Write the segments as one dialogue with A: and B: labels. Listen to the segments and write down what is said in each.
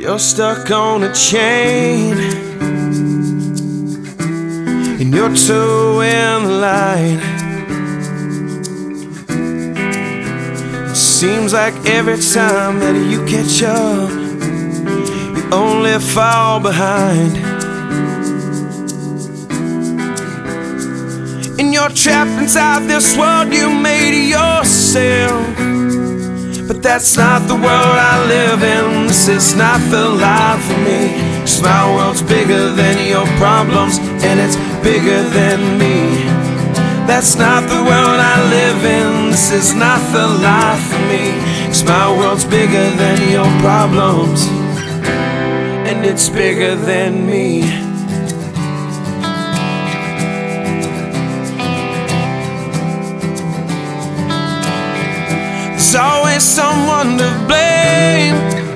A: You're stuck on a chain, and you're towing the line. It seems like every time that you catch up, you only fall behind. And you're trapped inside this world you made yourself. But that's not the world I live in. This is not the life for me. 'Cause my world's bigger than your problems, and it's bigger than me. That's not the world I live in. This is not the life for me. 'Cause my world's bigger than your problems, and it's bigger than me. There's always someone to blame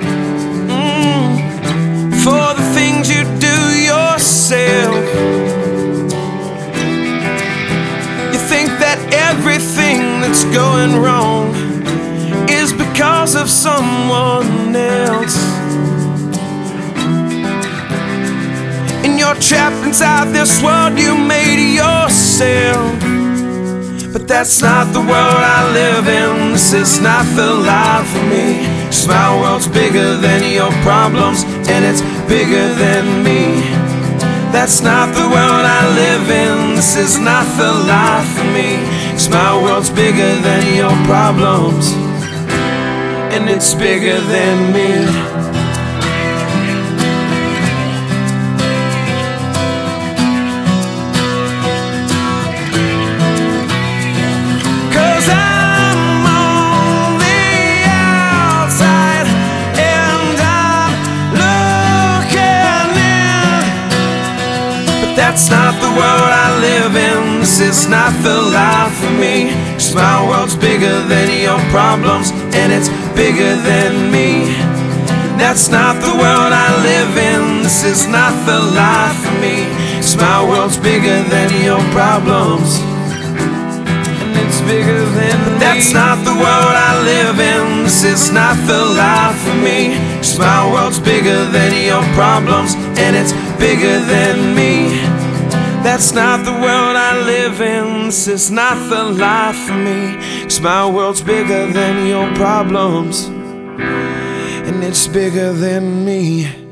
A: for the things you do yourself. You think that everything that's going wrong is because of someone else, and you're trapped inside this world you made yourself. But that's not the world I live in. This is not the life for me. 'Cause my world's bigger than your problems, and it's bigger than me. That's not the world I live in. This is not the life for me. 'Cause my world's bigger than your problems, and it's bigger than me. That's not the world I live in. This is not the life for me. 'Cause my world's bigger than your problems, and it's bigger than me. That's not the world I live in. This is not the life for me. 'Cause my world's bigger than your problems, and it's bigger than me. That's not the world I live in. This is not the life for me. 'Cause my world's bigger than your problems, and it's bigger than me. That's not the world I live in. This is not the life for me. 'Cause my world's bigger than your problems, and it's bigger than me.